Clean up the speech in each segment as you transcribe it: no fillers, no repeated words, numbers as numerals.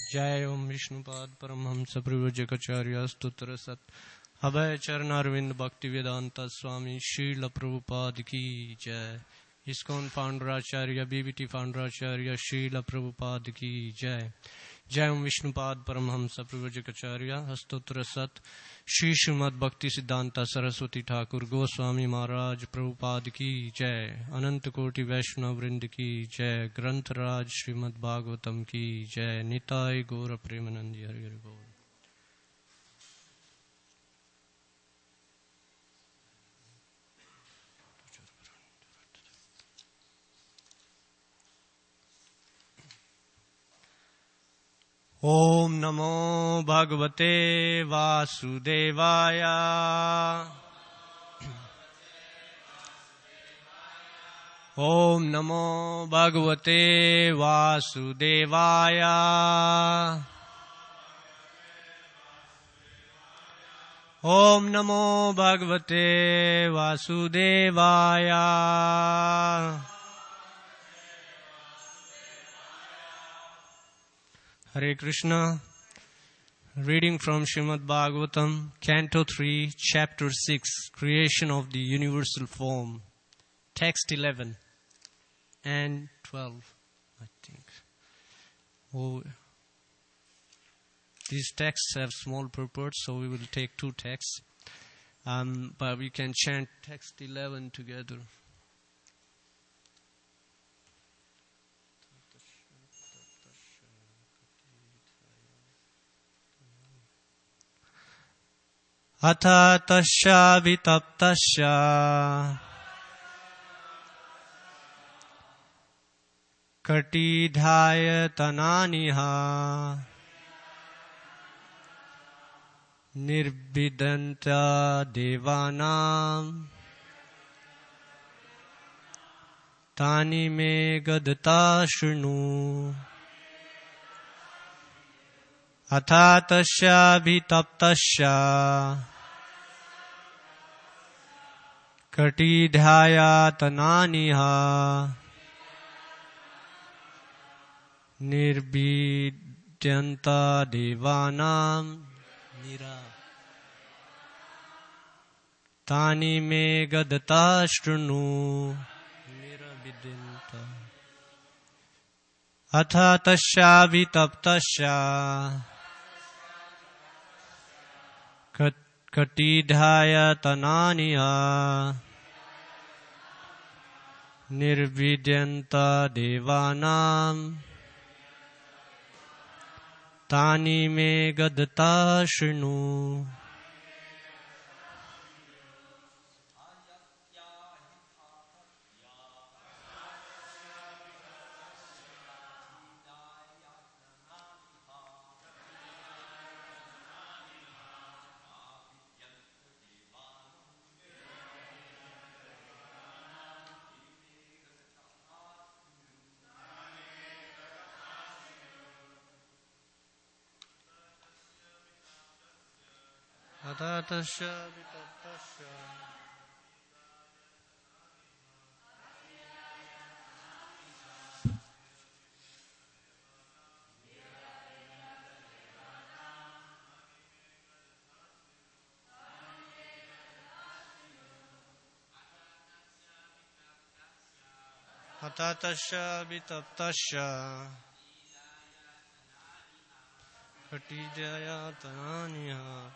जय ओम विष्णुपाद परमहंस प्रव्रजकाचार्य स्तोत्र सत अभय चरणारविंद भक्ति वेदांत स्वामी श्रील प्रभुपाद की जय। इस्कॉन फाउंडराचार्य बीबीटी फाउंडराचार्य श्रील प्रभुपाद की जय। जय ओम विष्णुपाद परमहंस प्रव्रजकाचार्य स्तोत्र सत श्री श्रीमद भक्ति सिद्धांत सरस्वती ठाकुर गोस्वामी महाराज प्रभुपाद की जय। अनंत कोटि वैष्णव वृंद की जय। ग्रंथराज श्रीमद् भागवतम की जय। निताय गौर प्रेमानंद हरि हरि बोल। ओम नमो भगवते वासुदेवाय। ओम नमो भगवते वासुदेवाय। ओम नमो भगवते वासुदेवाय। Hare Krishna. Reading from Srimad Bhagavatam, Canto 3, Chapter 6, Creation of the Universal Form. Text 11 and 12, I think. Oh, these texts have small purports, so we will take two texts. But we can chant text 11 together. Atha tasya vitaptasya katidhaya tananiha nirbidanta devanam tani me gadata shrinu. Atha tasya vitaptasya katidhaya tananiha nirvidyanta devanam tani me gadata shrinu. Atha tasya vitaptasya katidhaya tananiha nirvidyanta devanam tani me gadata shrinu. Atha tasya vitaptasya Atha tasya vitaptasya katidhaya tananiha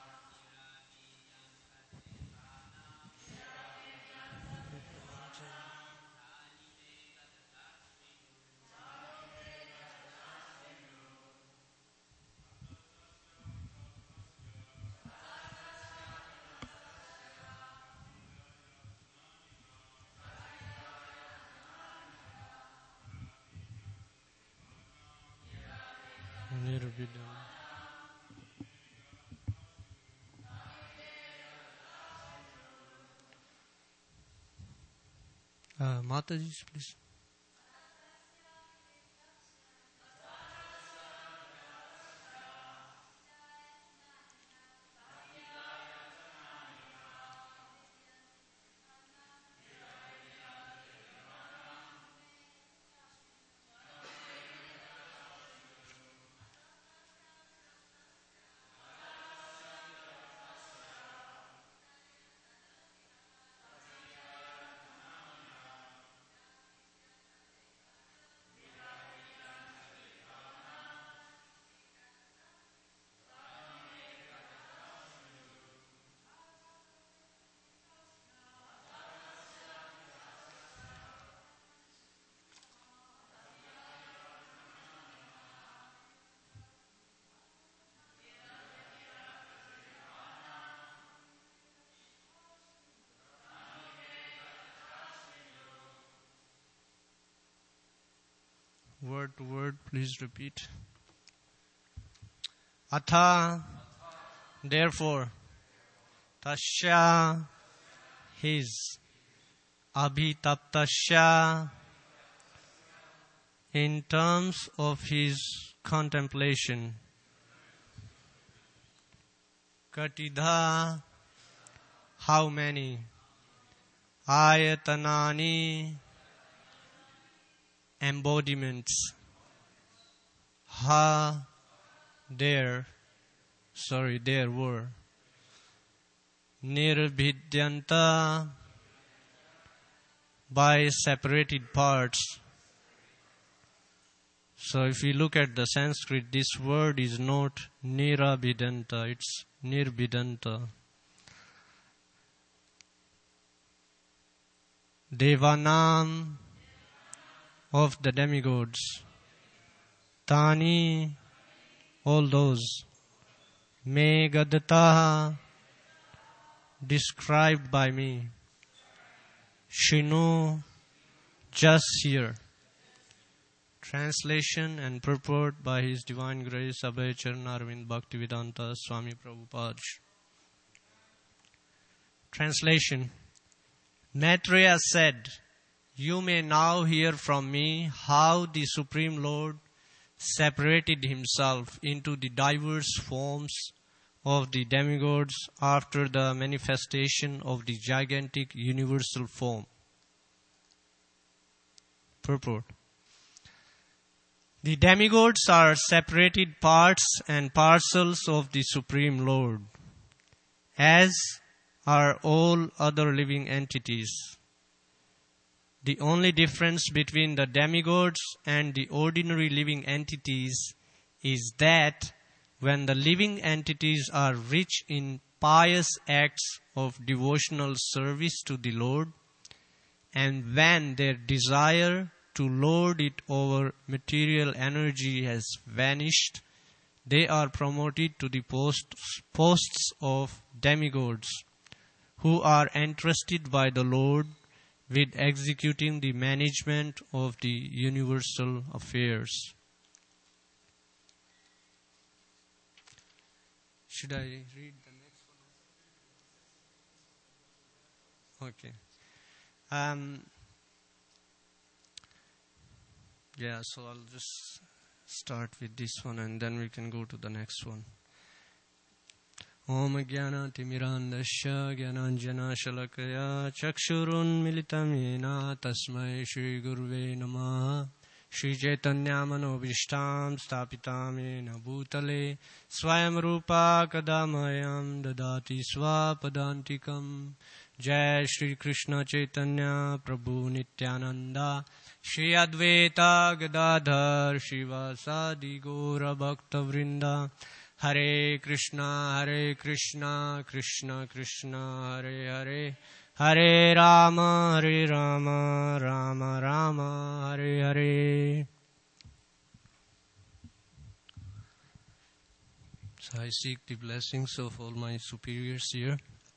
nirvidam. Mataji, please. word to word. Please repeat. Atha, therefore, tasya, his, abhitaptasya, in terms of his contemplation. Katidha, how many? Ayatanani, embodiments. There were. Nirbhidyanta, by separated parts. So if you look at the Sanskrit, this word is not nirabhidanta, it's nirbhidanta. Devanam, of the demigods. Tani, all those. Megadatta, described by me. Shinu, just here. Translation and purport by His Divine Grace Abhay Charanarvind Bhaktivedanta Swami Prabhupada. Translation. Maitreya said, "You may now hear from me how the Supreme Lord separated himself into the diverse forms of the demigods after the manifestation of the gigantic universal form." Purport. The demigods are separated parts and parcels of the Supreme Lord, as are all other living entities. The only difference between the demigods and the ordinary living entities is that when the living entities are rich in pious acts of devotional service to the Lord, and when their desire to lord it over material energy has vanished, they are promoted to the posts of demigods, who are entrusted by the Lord with executing the management of the universal affairs. Should I read the next one? Okay. So I'll just start with this one and then we can go to the next one. Om Jnana Timirandasya Jnananjana Shalakaya Chakshurun Militam Yena Tasmai Shri Guruve Namaha Shri Chaitanya Manobhishtam Stapitam Yena Bhutale Swayam Rupa Kadamayam Dadati Swapadantikam. Jai Shri Krishna Chaitanya Prabhu Nityananda Shri Advaita Gadadhar Shivasadi Gaura Bhakta Vrinda. Hare Krishna, Krishna Krishna, Hare Hare, Hare Rama, Rama Rama, Hare Hare. So I seek the blessings of all my superiors here.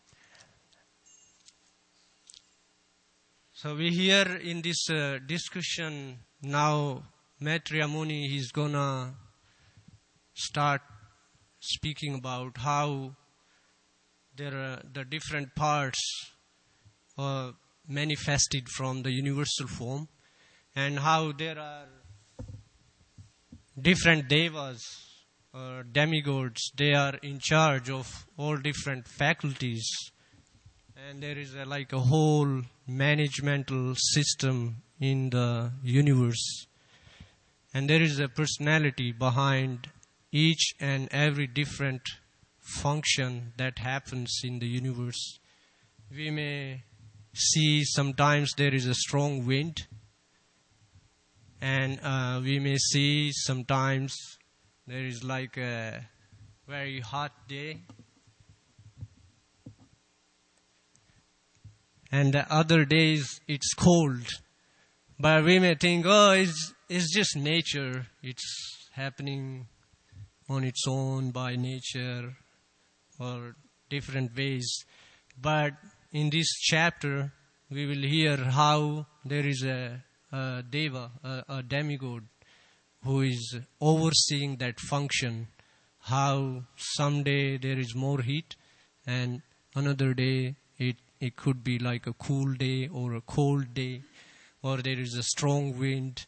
So we hear in this discussion now, Maitreya Muni, he's gonna start speaking about how there are the different parts manifested from the universal form, and how there are different devas or demigods. They are in charge of all different faculties, and there is like a whole managemental system in the universe, and there is a personality behind each and every different function that happens in the universe. We may see sometimes there is a strong wind, and we may see sometimes there is like a very hot day, and the other days it's cold. But we may think, it's just nature, it's happening on its own by nature or different ways. But in this chapter, we will hear how there is a deva, a demigod, who is overseeing that function. How someday there is more heat and another day it could be like a cool day or a cold day, or there is a strong wind.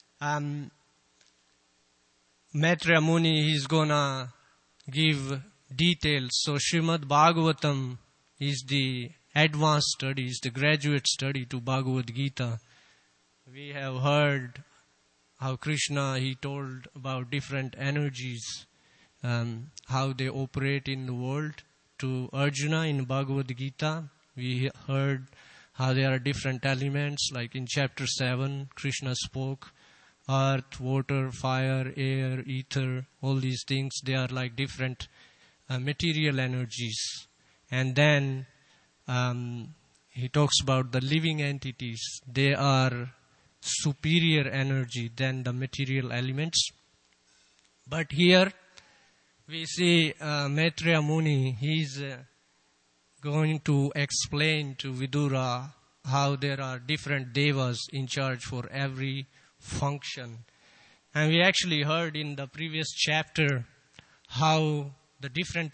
Maitreya Muni is gonna give details. So Srimad Bhagavatam is the advanced study, is the graduate study to Bhagavad Gita. We have heard how Krishna, he told about different energies, how they operate in the world to Arjuna in Bhagavad Gita. We heard how there are different elements, like in chapter 7, Krishna spoke earth, water, fire, air, ether, all these things, they are like different material energies. And then he talks about the living entities. They are superior energy than the material elements. But here we see Maitreya Muni, he's going to explain to Vidura how there are different devas in charge for every function. And we actually heard in the previous chapter how the different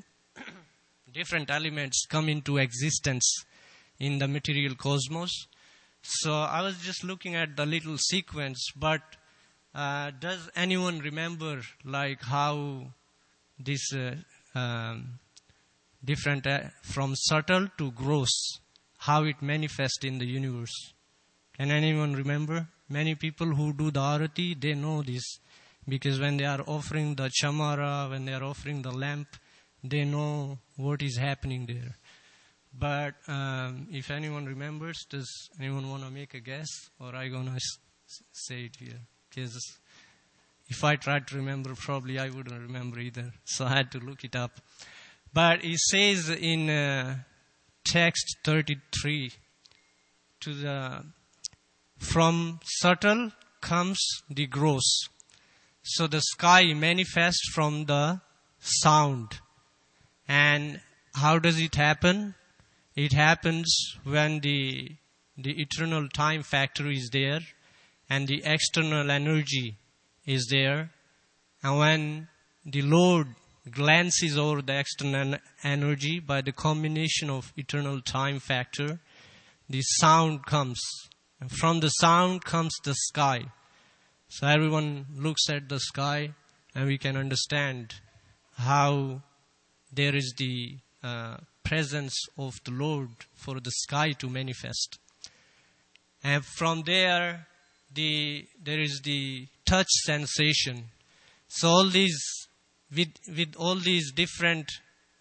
elements come into existence in the material cosmos. So I was just looking at the little sequence, but does anyone remember like how this different from subtle to gross, how it manifests in the universe? Can anyone remember? Many people who do the arati, they know this, because when they are offering the chamara, when they are offering the lamp, they know what is happening there. But if anyone remembers, does anyone want to make a guess? Or I going to say it here? Because if I tried to remember, probably I wouldn't remember either. So I had to look it up. But it says in text 33, from subtle comes the gross. So the sky manifests from the sound. And how does it happen? It happens when the eternal time factor is there and the external energy is there. And when the Lord glances over the external energy by the combination of eternal time factor, the sound comes. And from the sound comes the sky. So everyone looks at the sky and we can understand how there is the presence of the Lord for the sky to manifest. And from there, there is the touch sensation. So all these, with all these different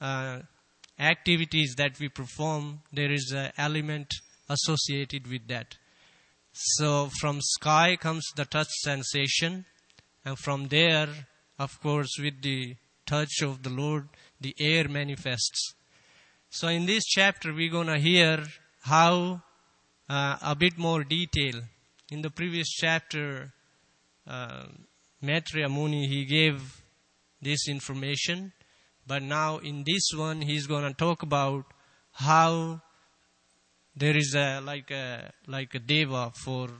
activities that we perform, there is an element associated with that. So from sky comes the touch sensation, and from there, of course, with the touch of the Lord, the air manifests. So in this chapter, we're going to hear how a bit more detail. In the previous chapter, Maitreya Muni, he gave this information, but now in this one, he's going to talk about how there is like a deva for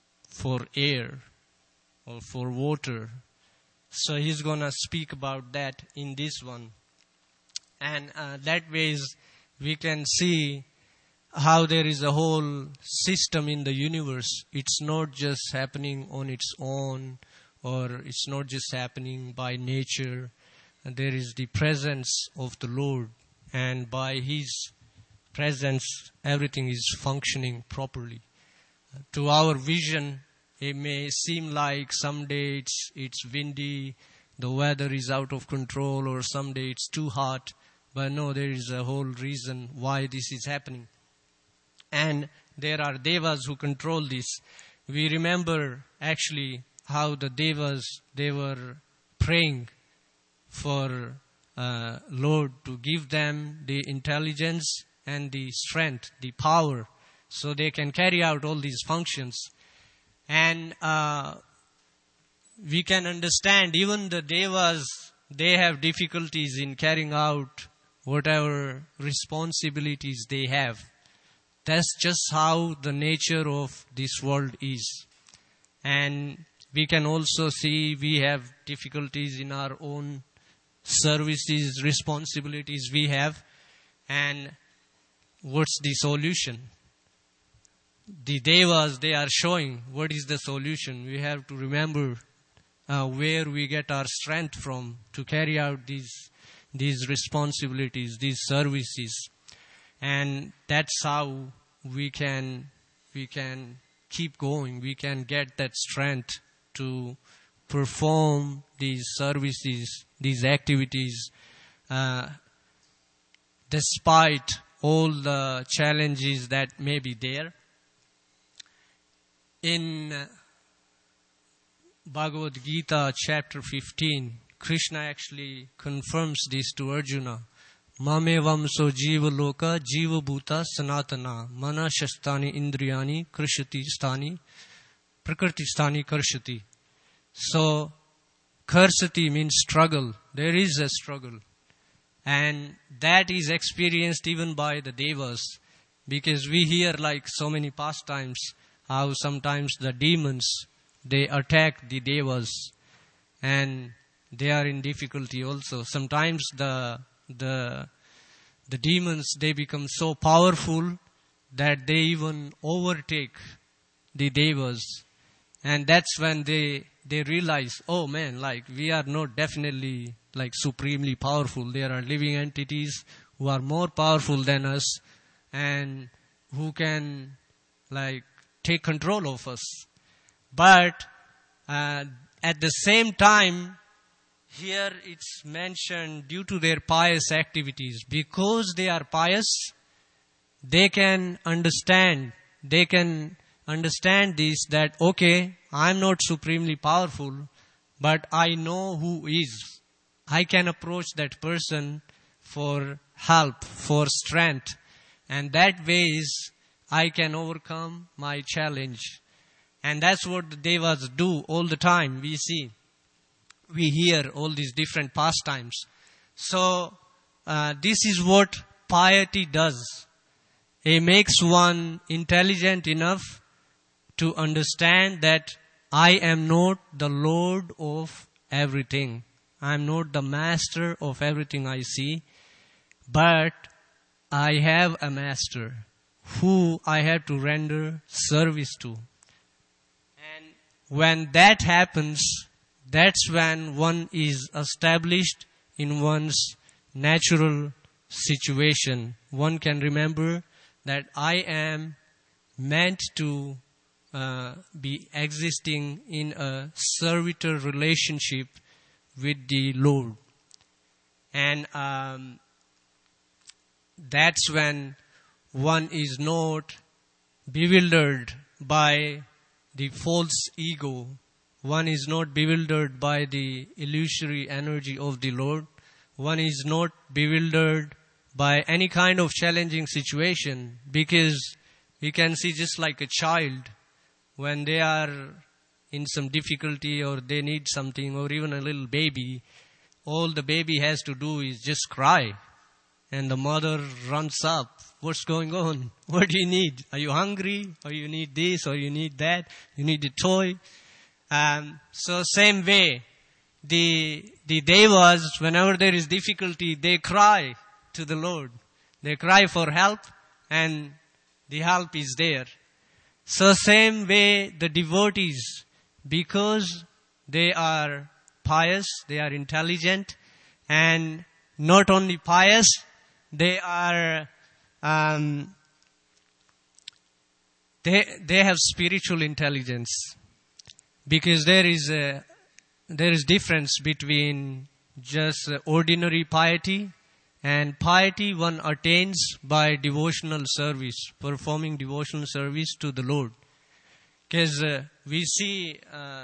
air or for water. So he's going to speak about that in this one. And that ways we can see how there is a whole system in the universe. It's not just happening on its own, or it's not just happening by nature. There is the presence of the Lord, and by His presence, everything is functioning properly. To our vision, it may seem like someday it's windy, the weather is out of control, or someday it's too hot. But no, there is a whole reason why this is happening. And there are devas who control this. We remember actually how the devas, they were praying for Lord to give them the intelligence and the strength, the power, so they can carry out all these functions. And we can understand even the devas, they have difficulties in carrying out whatever responsibilities they have. That's just how the nature of this world is. And we can also see we have difficulties in our own services, responsibilities we have. And what's the solution? The Devas, they are showing what is the solution. We have to remember where we get our strength from to carry out these responsibilities, these services. And that's how we can keep going. We can get that strength to perform these services, these activities, despite all the challenges that may be there. In Bhagavad Gita chapter 15, Krishna actually confirms this to Arjuna. Mamevam so jiva loka jiva bhuta sanatana mana shastani indriyani krishati sthani prakriti sthani karshati. So karsati means struggle. There is a struggle. And that is experienced even by the Devas. Because we hear like so many pastimes how sometimes the demons, they attack the Devas. And they are in difficulty also. Sometimes the demons, they become so powerful that they even overtake the Devas. And that's when they realize, oh man, like we are not definitely like supremely powerful. There are living entities who are more powerful than us and who can like take control of us. But at the same time, here it's mentioned due to their pious activities. Because they are pious, they can understand this, that okay, I'm not supremely powerful, but I know who is. I can approach that person for help, for strength. And that ways I can overcome my challenge. And that's what the Devas do all the time. We hear all these different pastimes. So this is what piety does. It makes one intelligent enough to understand that I am not the Lord of everything. I am not the master of everything I see. But I have a master who I have to render service to. And when that happens, that's when one is established in one's natural situation. One can remember that I am meant to be existing in a servitor relationship with the Lord. And that's when one is not bewildered by the false ego. One is not bewildered by the illusory energy of the Lord. One is not bewildered by any kind of challenging situation, because we can see just like a child, when they are in some difficulty or they need something, or even a little baby, all the baby has to do is just cry. And the mother runs up. What's going on? What do you need? Are you hungry? Or you need this? Or you need that? You need a toy? So same way, the Devas, whenever there is difficulty, they cry to the Lord. They cry for help, and the help is there. So same way, the devotees, because they are pious, they are intelligent, and not only pious, they are they have spiritual intelligence. Because there is difference between just ordinary piety and piety one attains by devotional service, performing devotional service to the Lord. Because we see,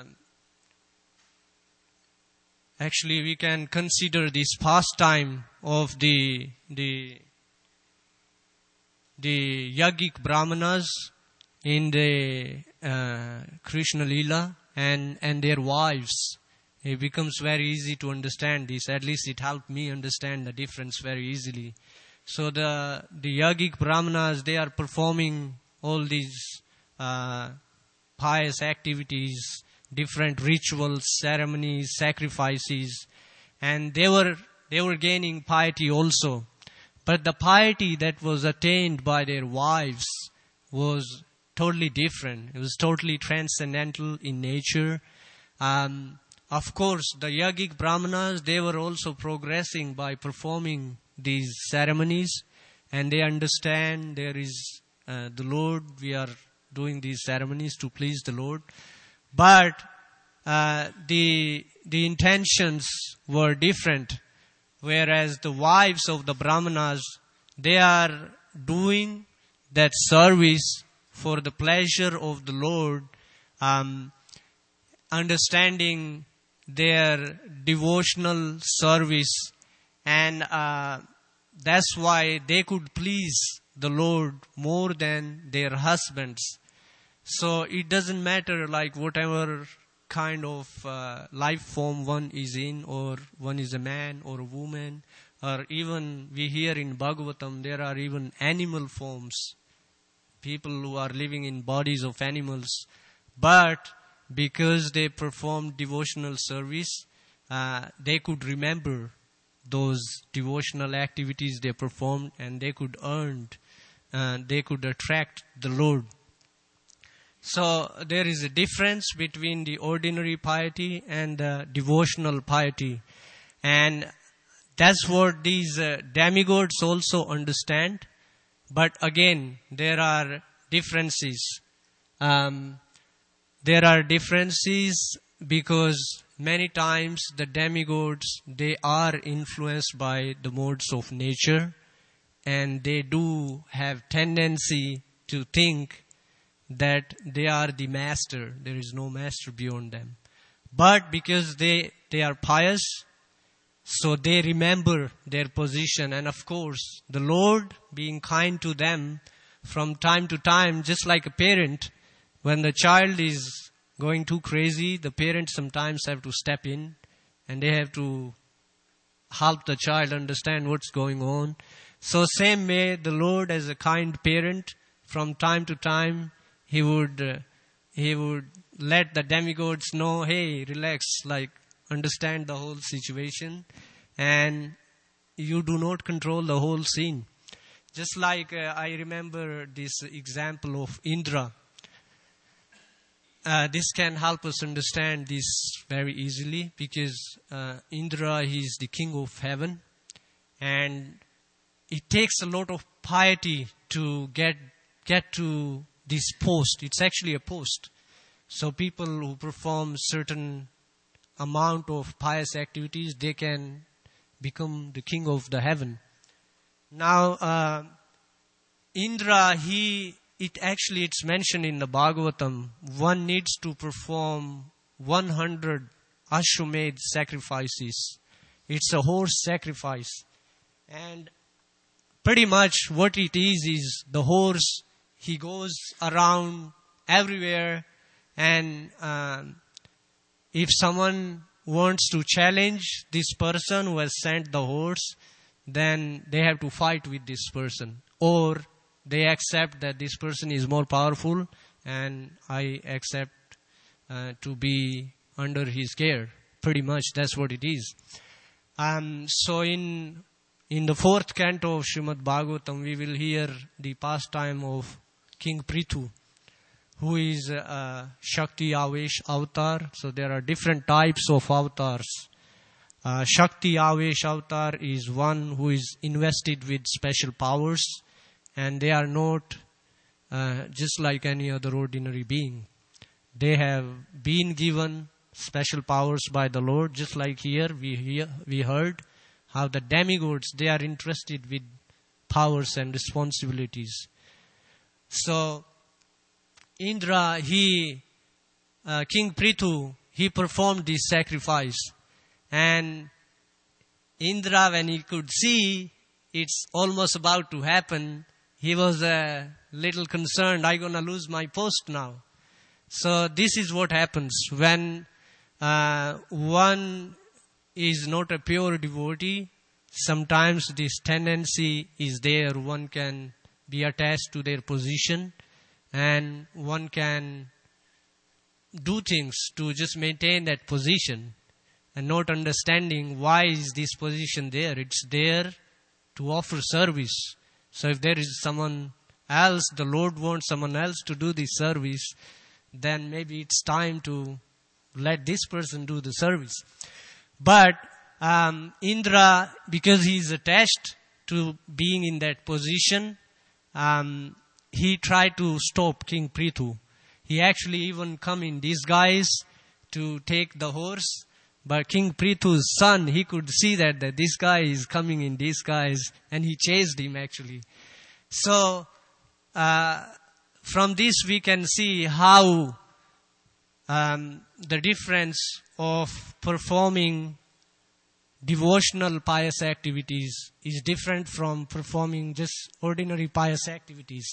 actually we can consider this pastime of the yogic brahmanas in the Krishna Leela and their wives. It becomes very easy to understand this. At least it helped me understand the difference very easily. So the yogic brahmanas, they are performing all these pious activities. different rituals, ceremonies, sacrifices, and they were gaining piety also. But the piety that was attained by their wives was totally different. It was totally transcendental in nature. Of course, the yogic brahmanas, they were also progressing by performing these ceremonies, and they understand there is the Lord. We are doing these ceremonies to please the Lord. But the intentions were different. Whereas the wives of the brahmanas, they are doing that service for the pleasure of the Lord, understanding their devotional service, and that's why they could please the Lord more than their husbands. So it doesn't matter like whatever kind of life form one is in, or one is a man or a woman, or even we hear in Bhagavatam there are even animal forms, people who are living in bodies of animals, but because they performed devotional service, they could remember those devotional activities they performed, and they could attract the Lord. So there is a difference between the ordinary piety and the devotional piety. And that's what these demigods also understand. But again, there are differences. There are differences because many times the demigods, they are influenced by the modes of nature, and they do have tendency to think that they are the master. There is no master beyond them. But because they are pious, so they remember their position. And of course, the Lord being kind to them from time to time, just like a parent, when the child is going too crazy, the parents sometimes have to step in and they have to help the child understand what's going on. So same way, the Lord as a kind parent, from time to time, He would let the demigods know, hey, relax, like understand the whole situation, and you do not control the whole scene. Just like I remember this example of Indra. This can help us understand this very easily, because Indra, he is the king of heaven, and it takes a lot of piety to get to this post. It's actually a post. So people who perform certain amount of pious activities, they can become the king of the heaven. Now, Indra, it's mentioned in the Bhagavatam, one needs to perform 100 Ashwamedh sacrifices. It's a horse sacrifice. And pretty much what it is the horse, he goes around everywhere, and if someone wants to challenge this person who has sent the horse, then they have to fight with this person. Or they accept that this person is more powerful and I accept to be under his care. Pretty much that's what it is. So in the 4th canto of Srimad Bhagavatam, we will hear the pastime of King Prithu, who is Shakti Avesh avatar. So there are different types of avatars. Shakti Avesh avatar is one who is invested with special powers, and they are not just like any other ordinary being. They have been given special powers by the Lord, just like here we heard how the demigods, they are interested with powers and responsibilities. So Indra, King Prithu, he performed this sacrifice. And Indra, when he could see it's almost about to happen, he was a little concerned, I'm going to lose my post now. So this is what happens when one is not a pure devotee. Sometimes this tendency is there. One can be attached to their position, and one can do things to just maintain that position and not understanding why is this position there. It's there to offer service. So if there is someone else, the Lord wants someone else to do this service, then maybe it's time to let this person do the service. But Indra, because he is attached to being in that position, he tried to stop King Prithu. He actually even come in disguise to take the horse. But King Prithu's son, he could see that this guy is coming in disguise, and he chased him actually. So, from this we can see how the difference of performing devotional pious activities is different from performing just ordinary pious activities.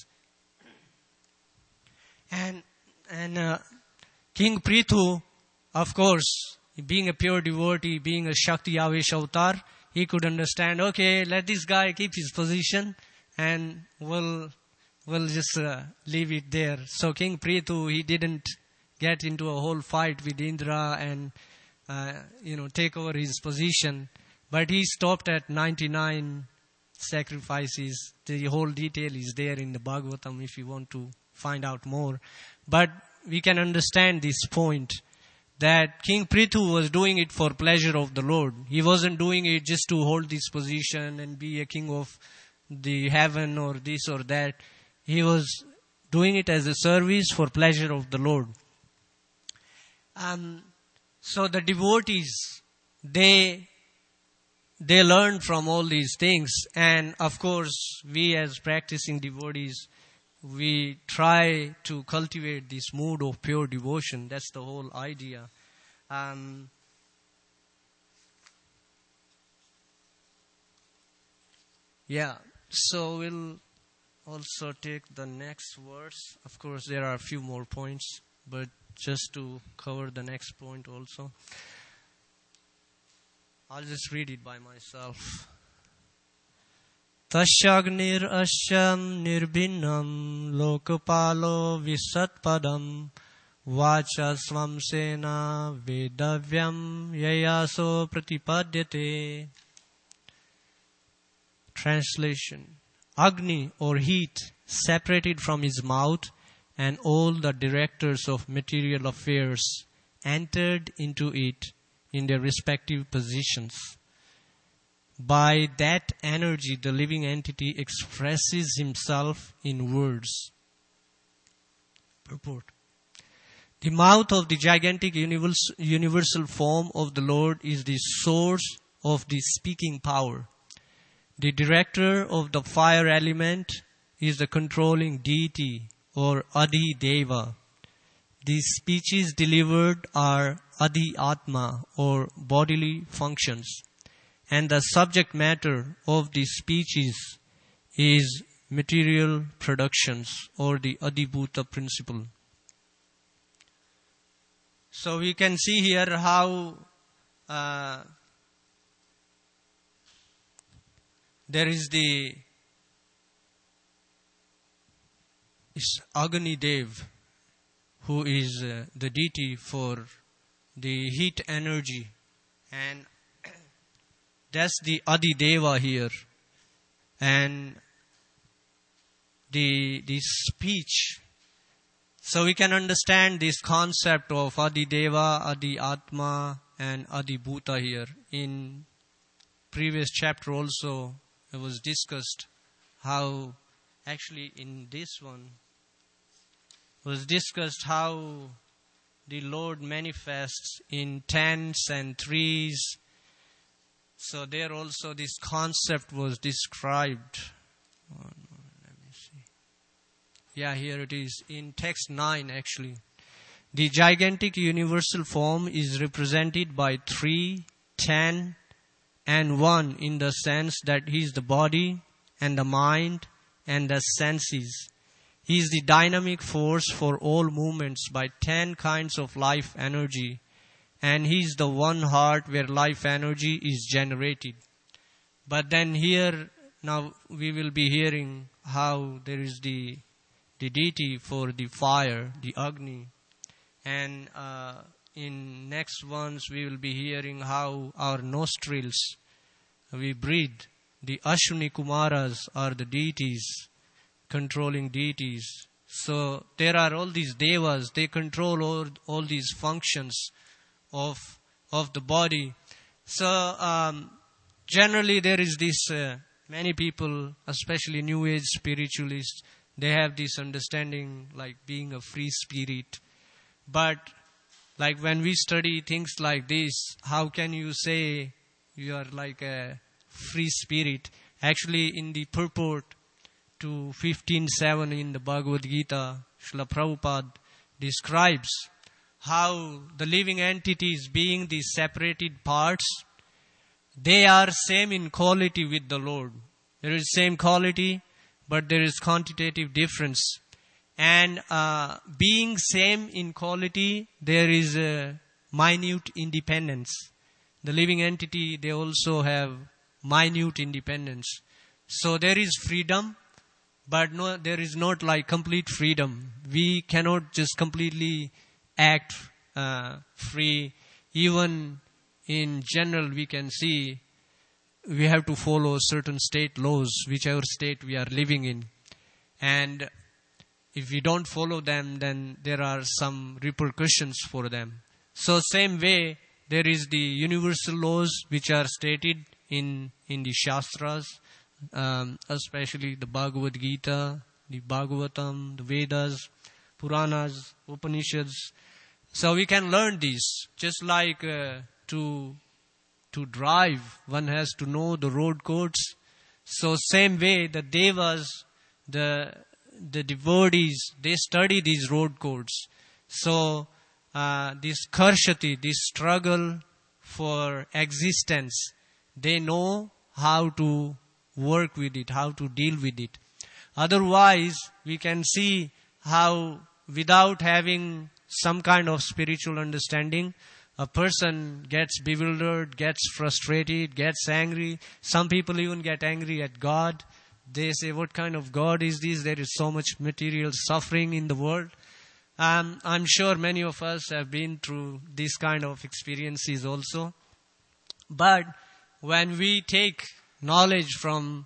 And King Prithu, of course, being a pure devotee, being a Shakti Avesh avatar, he could understand, okay, let this guy keep his position and we'll just leave it there. So King Prithu, he didn't get into a whole fight with Indra and take over his position. But he stopped at 99 sacrifices. The whole detail is there in the Bhagavatam if you want to find out more. But we can understand this point that King Prithu was doing it for pleasure of the Lord. He wasn't doing it just to hold this position and be a king of the heaven or this or that. He was doing it as a service for pleasure of the Lord. So the devotees, they learn from all these things. And of course, we as practicing devotees, we try to cultivate this mood of pure devotion. That's the whole idea. So we'll also take the next verse. Of course, there are a few more points, but just to cover the next point also, I'll just read it by myself. Tasyagnir asyam nirbhinnam lokapalo visatpadam vacha swamsena vedavyam yayaso pratipadyate. Translation. Agni or heat separated from his mouth, and all the directors of material affairs entered into it in their respective positions. By that energy, the living entity expresses himself in words. Purport. The mouth of the gigantic universal form of the Lord is the source of the speaking power. The director of the fire element is the controlling deity or Adi Deva. The speeches delivered are Adi Atma or bodily functions. And the subject matter of the speeches is material productions or the Adibhuta principle. So we can see here how there is Agni Dev, who is the deity for the heat energy, and that's the Adi Deva here. And the speech. So we can understand this concept of Adi Deva, Adi Atma, and Adi Bhuta here. In previous chapter also it was discussed how, actually in this one, was discussed how the Lord manifests in tents and trees. So there also this concept was described. Let me see. Yeah, here it is in text 9 actually. The gigantic universal form is represented by 3, 10, and 1 in the sense that he is the body and the mind and the senses. He is the dynamic force for all movements by 10 kinds of life energy. And he is the one heart where life energy is generated. But then here, now we will be hearing how there is the deity for the fire, the Agni. And in next ones we will be hearing how our nostrils, we breathe. The Ashwini Kumaras are the deities, controlling deities. So there are all these devas, they control all these functions of the body. So generally there is this, many people, especially New Age spiritualists, they have this understanding like being a free spirit. But like when we study things like this, how can you say you are like a free spirit? Actually, in the purport to 15.7 in the Bhagavad Gita, Srila Prabhupada describes how the living entities, being these separated parts, they are same in quality with the Lord. There is same quality, but there is quantitative difference. And being same in quality, there is a minute independence. The living entity, they also have minute independence. So there is freedom, but no, there is not like complete freedom. We cannot just completely act free. Even in general, we can see we have to follow certain state laws, whichever state we are living in. And if we don't follow them, then there are some repercussions for them. So same way, there is the universal laws which are stated in the Shastras, especially the Bhagavad Gita, the Bhagavatam, the Vedas, Puranas, Upanishads. So we can learn these. Just like to drive, one has to know the road codes. So same way, the devas, the devotees, they study these road codes. So this karshati, this struggle for existence, they know how to work with it, how to deal with it. Otherwise, we can see how without having some kind of spiritual understanding, a person gets bewildered, gets frustrated, gets angry. Some people even get angry at God. They say, what kind of God is this? There is so much material suffering in the world. I'm sure many of us have been through these kind of experiences also. But when we take knowledge from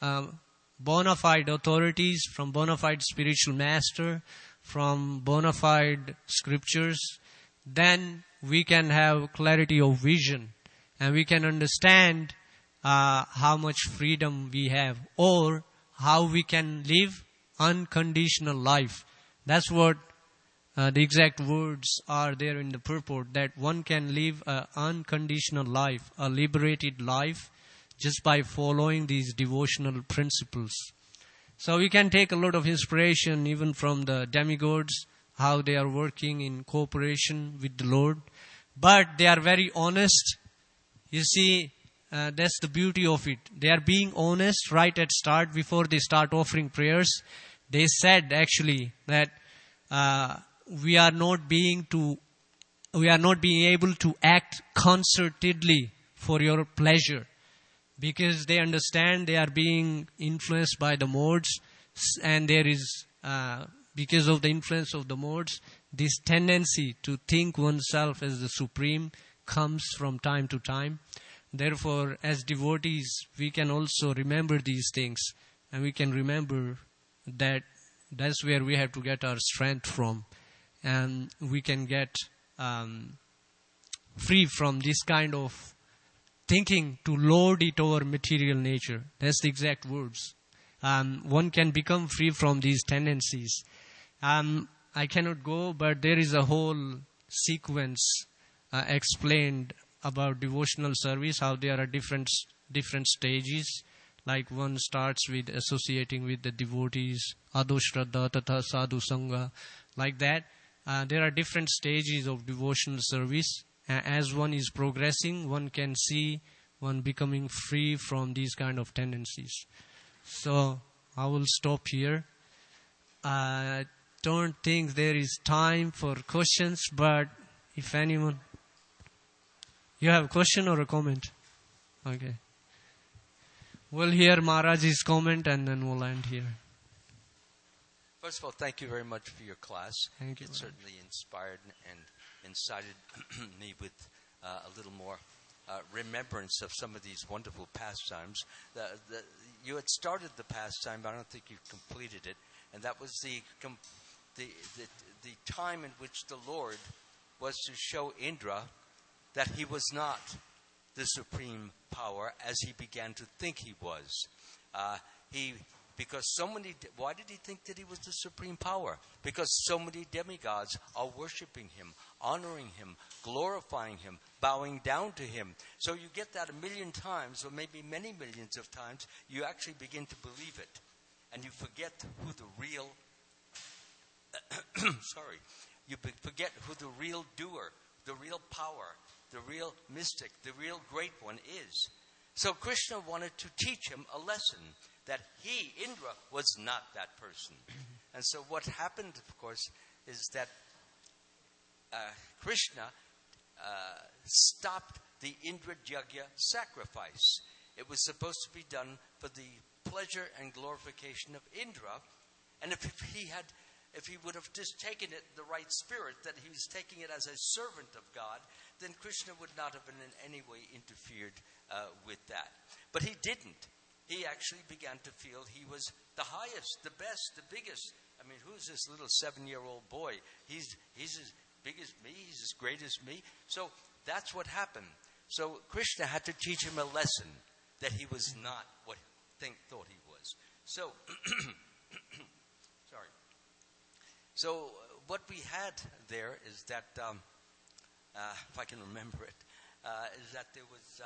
bona fide authorities, from bona fide spiritual master, from bona fide scriptures, then we can have clarity of vision and we can understand how much freedom we have, or how we can live unconditional life. That's what the exact words are there in the purport, that one can live an unconditional life, a liberated life, just by following these devotional principles. So we can take a lot of inspiration even from the demigods, how they are working in cooperation with the Lord. But they are very honest. You see, that's the beauty of it. They are being honest right at start before they start offering prayers. They said actually that we are not being able to act concertedly for your pleasure, because they understand they are being influenced by the modes, and there is because of the influence of the modes, this tendency to think oneself as the supreme comes from time to time. Therefore, as devotees, we can also remember these things, and we can remember that that's where we have to get our strength from, and we can get free from this kind of thinking to lord it over material nature. That's the exact words. One can become free from these tendencies. I cannot go, but there is a whole sequence explained about devotional service, how there are different stages. Like one starts with associating with the devotees, Ado Shraddha, Tatha Sadhu Sangha, like that. There are different stages of devotional service. As one is progressing, one can see one becoming free from these kind of tendencies. So I will stop here. I don't think there is time for questions, but if anyone... You have a question or a comment? Okay. We'll hear Maharaj's comment and then we'll end here. First of all, thank you very much for your class. Thank you. It certainly inspired and incited me with a little more remembrance of some of these wonderful pastimes. You had started the pastime, but I don't think you completed it, and that was the time in which the Lord was to show Indra that he was not the supreme power as he began to think he was. Why did he think that he was the supreme power? Because so many demigods are worshiping him, honoring him, glorifying him, bowing down to him. So you get that 1,000,000 times, or maybe many millions of times, you actually begin to believe it. And you forget who the real, forget who the real doer, the real power, the real mystic, the real great one is. So Krishna wanted to teach him a lesson that he, Indra, was not that person. And so what happened, of course, is that Krishna stopped the Indra Yajna sacrifice. It was supposed to be done for the pleasure and glorification of Indra. And if he would have just taken it the right spirit, that he was taking it as a servant of God, then Krishna would not have in any way interfered with that. But he didn't. He actually began to feel he was the highest, the best, the biggest. I mean, who's this little 7-year-old boy? He's as big as me. He's as great as me. So that's what happened. So Krishna had to teach him a lesson that he was not what he thought he was. So, sorry. So what we had there is that, if I can remember it, is that there was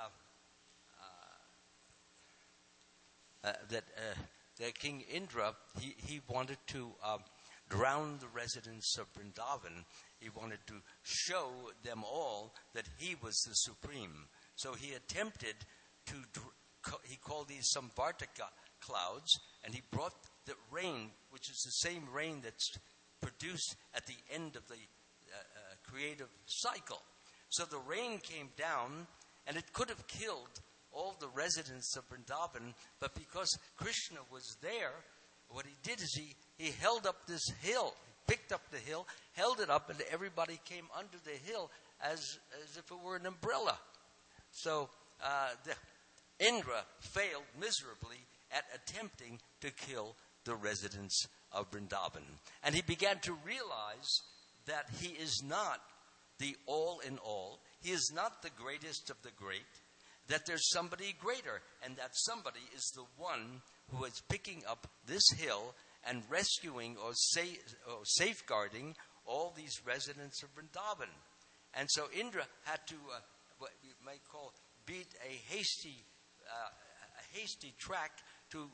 that King Indra, he wanted to drown the residents of Vrindavan. He wanted to show them all that he was the supreme. So he attempted to, he called these Samvartaka clouds, and he brought the rain, which is the same rain that's produced at the end of the creative cycle. So the rain came down, and it could have killed all the residents of Vrindavan, but because Krishna was there, what he did is he held up this hill, picked up the hill, held it up, and everybody came under the hill as if it were an umbrella. So the Indra failed miserably at attempting to kill the residents of Vrindavan. And he began to realize that he is not the all in all. He is not the greatest of the great. That there's somebody greater, and that somebody is the one who is picking up this hill and rescuing or safeguarding all these residents of Vrindavan. And so Indra had to, what we might call, beat a hasty track to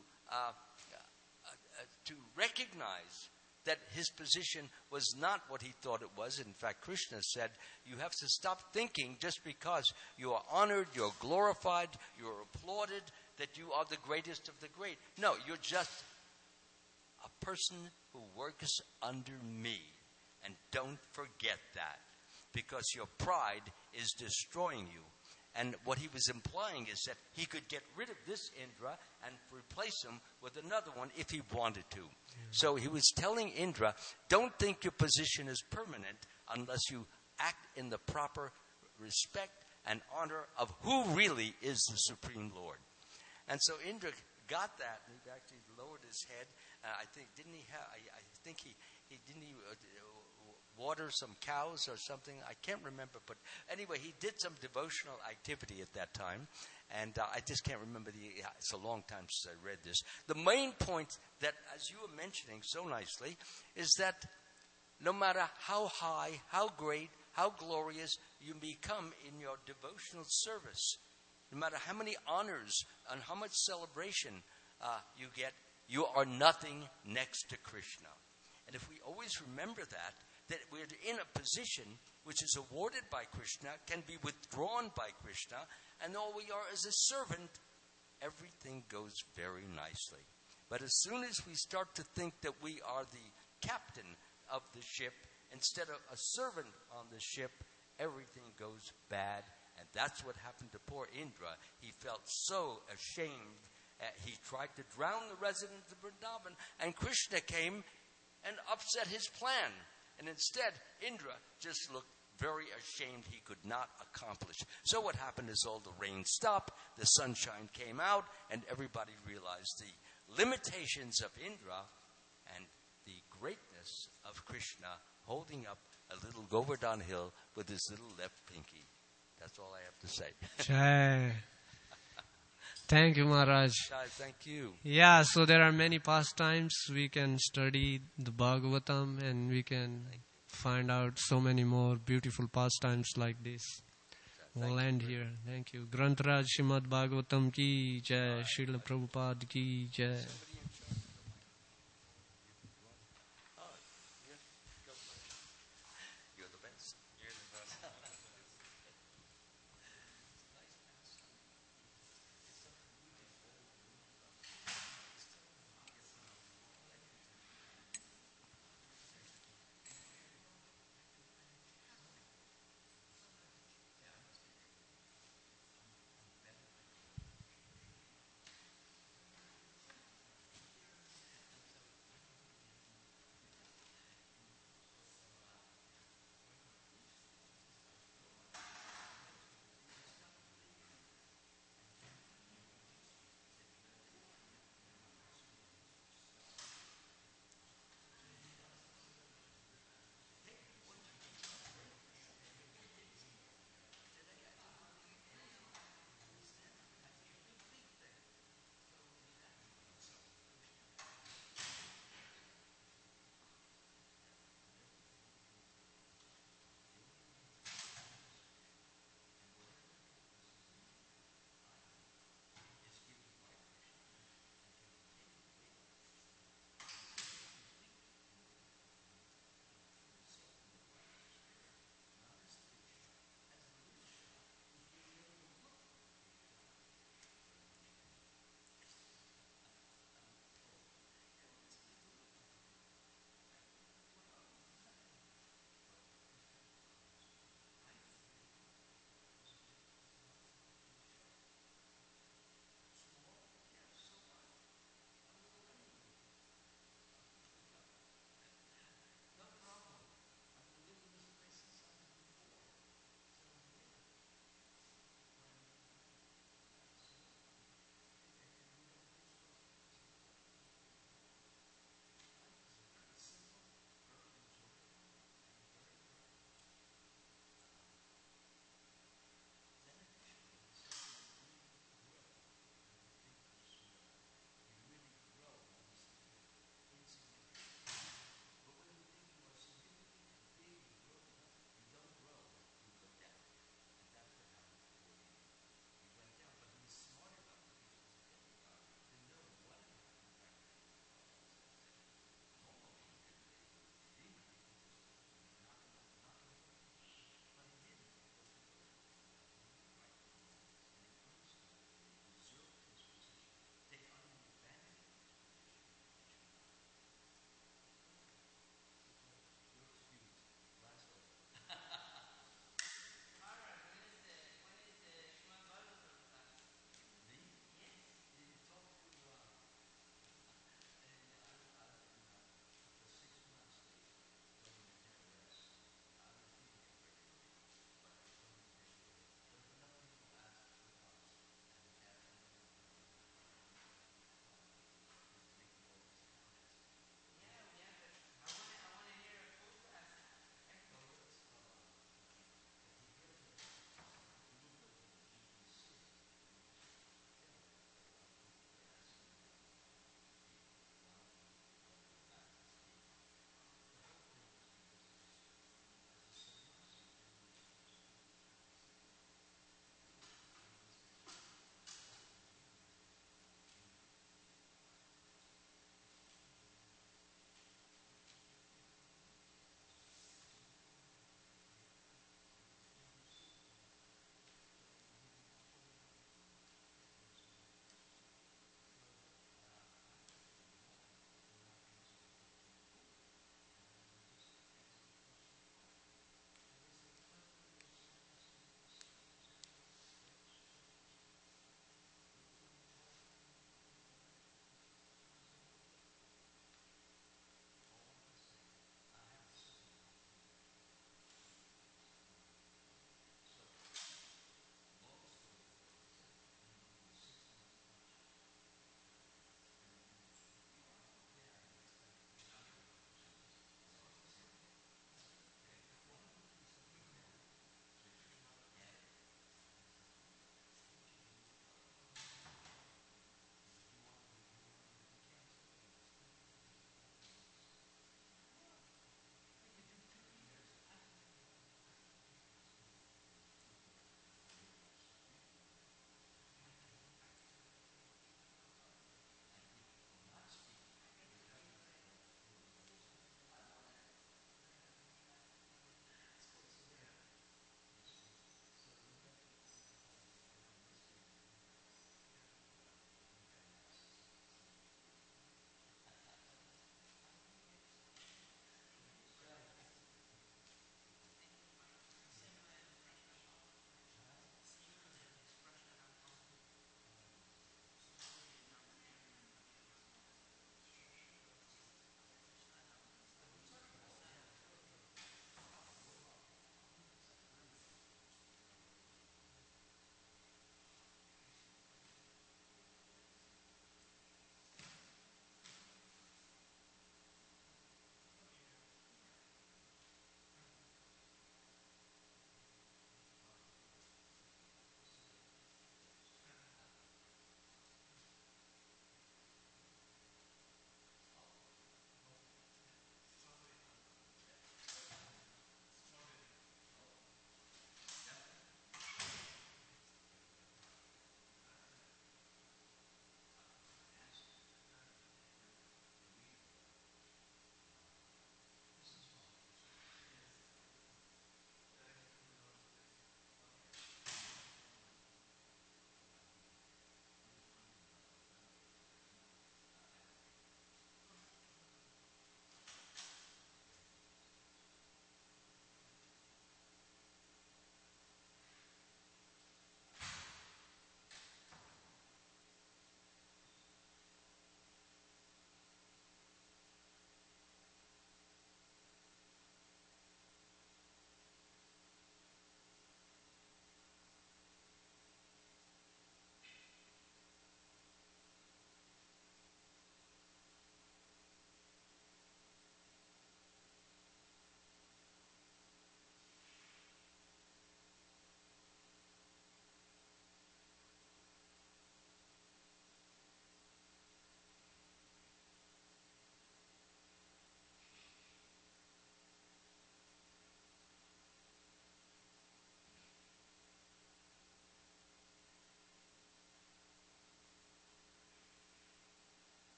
recognize that his position was not what he thought it was. In fact, Krishna said, you have to stop thinking just because you are honored, you're glorified, you're applauded, that you are the greatest of the great. No, you're just a person who works under me. And don't forget that, because your pride is destroying you. And what he was implying is that he could get rid of this Indra and replace him with another one if he wanted to. So he was telling Indra, don't think your position is permanent unless you act in the proper respect and honor of who really is the Supreme Lord. And so Indra got that, and he actually lowered his head. I think, didn't he have, I think he water some cows or something. I can't remember, but anyway, he did some devotional activity at that time, and I just can't remember it's a long time since I read this. The main point that, as you were mentioning so nicely, is that no matter how high, how great, how glorious you become in your devotional service, no matter how many honors and how much celebration you get, you are nothing next to Krishna. And if we always remember that we're in a position which is awarded by Krishna, can be withdrawn by Krishna, and all we are is a servant, everything goes very nicely. But as soon as we start to think that we are the captain of the ship instead of a servant on the ship, everything goes bad. And that's what happened to poor Indra. He felt so ashamed. He tried to drown the residents of Vrindavan, and Krishna came and upset his plan. And instead, Indra just looked very ashamed he could not accomplish. So what happened is all the rain stopped, the sunshine came out, and everybody realized the limitations of Indra and the greatness of Krishna holding up a little Govardhan hill with his little left pinky. That's all I have to say. Jai. Thank you, Maharaj. Jai, thank you. Yeah, so there are many pastimes. We can study the Bhagavatam and we can find out so many more beautiful pastimes like this. We'll end here. Thank you. Granth Raj Srimad Bhagavatam ki jai. Srila Prabhupada ki jai.